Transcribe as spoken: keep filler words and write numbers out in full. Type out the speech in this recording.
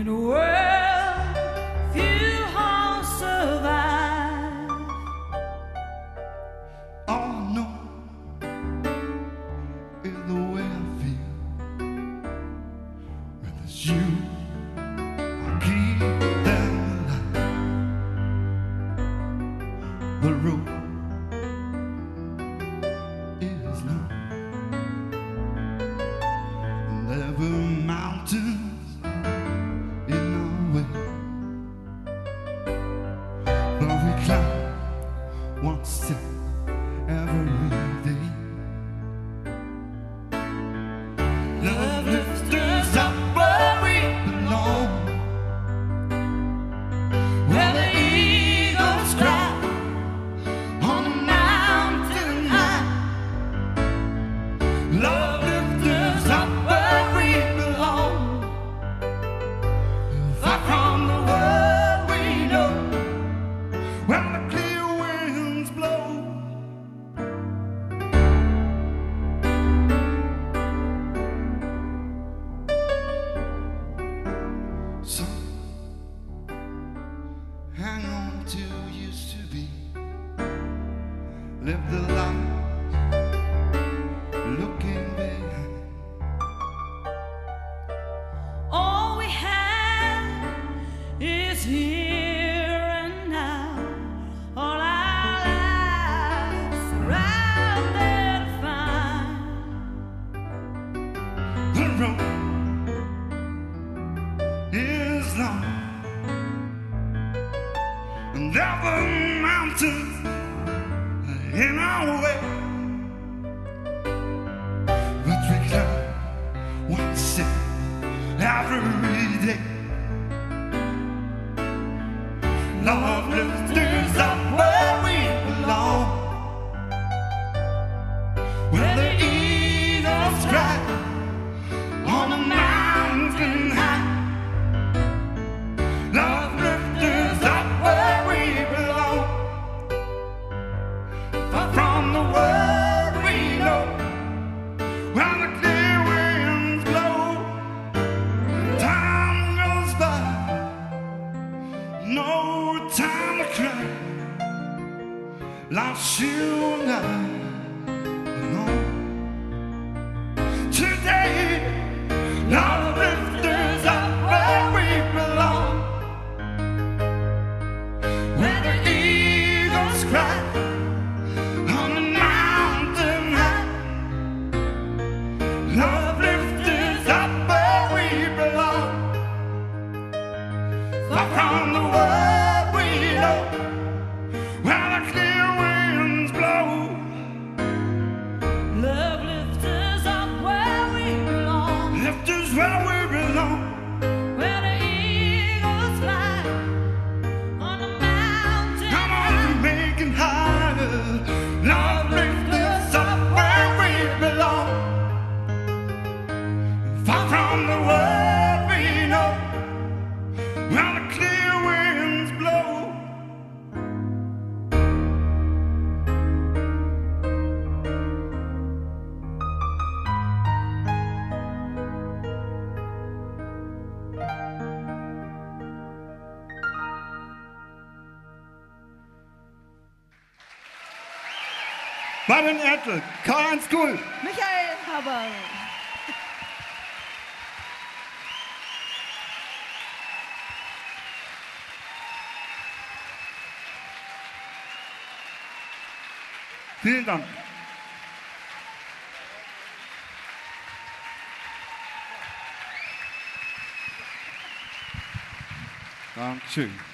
In a world few hearts survive. All I know is the way I feel. When it's you, I keep them alive. The road is long, and there were mountains in our way, but we climb one step every day. Love lifts us up where we belong, where the eagles cry on the mountain high. Love lifts us up where we belong, far from the world we know, where the clear winds blow. So hang on to used to be, live the life looking behind. All we have is here and now. All our lives are out there to find. The road is long, and there were mountains in our way, but we climb one step every day. Love lifts us up where we belong, where the eagles cry on the mountain high. Love lifts us up where we belong, far from the world we know, where the clear winds blow. Time goes by, no time to cry. Lost you and I alone. Today, love lifts us up where we belong, where the eagles cry on the mountain high. Love lifts us up where we belong, far from the world we know, where the clear winds blow. Love lifts us up where we belong, Lift us where we belong. where the eagles fly on the mountain. Come on, make it higher. Love lifts us up where we belong, far from the world we know, where the clear winds blow. Marvin Ertel, Karl-Heinz Kuhl. Michael Haber. Vielen Dank. Dankeschön.